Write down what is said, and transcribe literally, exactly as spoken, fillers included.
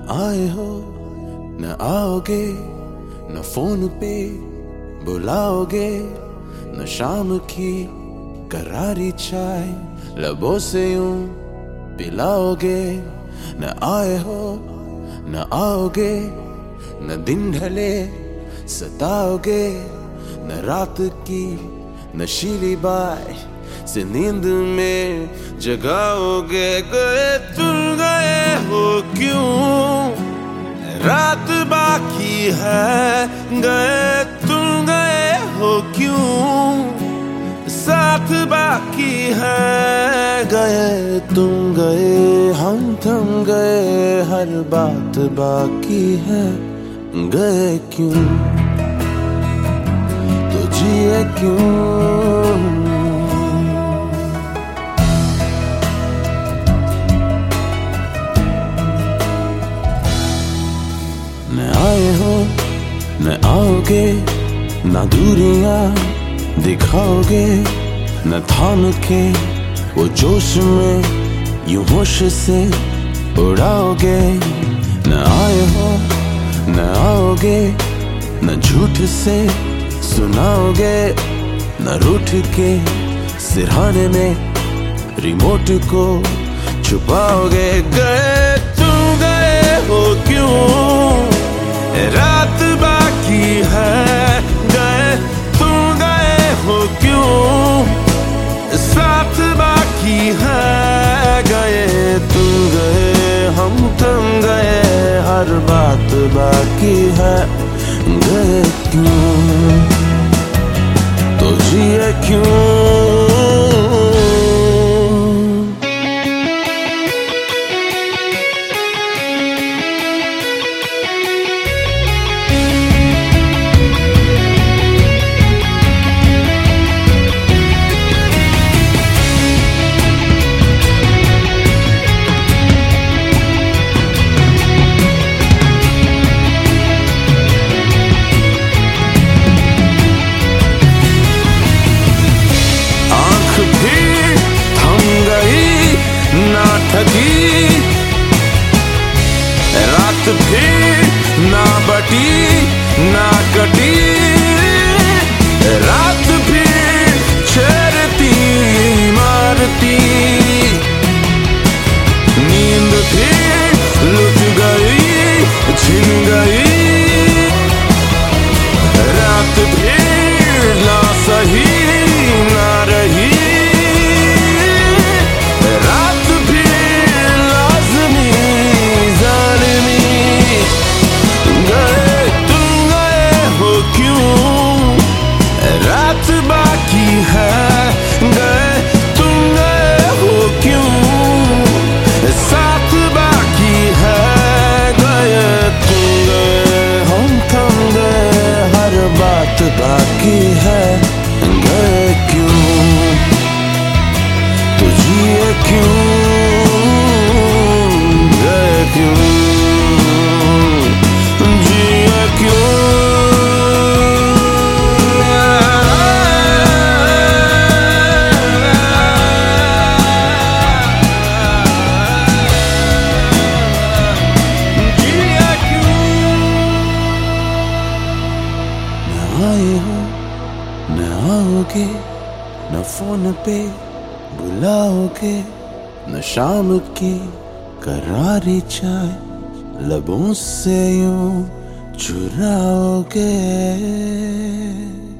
आए हो न आओगे, न फोन पे बुलाओगे, न शाम की करारी चाय लबों से यूं पिलाओगे। न आए हो न आओगे, न दिन ढले सताओगे, न रात की नशीली बाय से नींद में जगाओगे। गए तुम गए हो क्यों, रात बाकी है। गए तुम गए हो क्यों, साथ बाकी है। गए तुम गए हम थम गए, हर बात बाकी है। गए क्यों तो जिए क्यों। न आए हो न आओगे, ना दूरियां दिखाओगे, न थाम के वो जोश में यूं होश से उड़ाओगे। न आए हो न आओगे, न झूठ से सुनाओगे, न रूठ के सिरहाने में रिमोट को छुपाओगे। गए तुम गए हो क्यों, रात बाकी है। गए तुम गए हो क्यों, साथ बाकी है। गए तुम गए हम थम गए, हर बात बाकी है। गए क्यों तो जिए क्यों। रात फिर ना बटी ना कटी, रात फिर छेड़ती मारती, नींद फिर लुट गई छिन गई, रात फिर ना सही ना रही, बाकी है। गए क्यों तो जिए क्यों। गए क्यों जिए क्यों। जिए क्यों। न आए हो न आओगे, न फोन पे बुलाओगे, न शाम की करारी चाय लबों से यूं चुराओगे।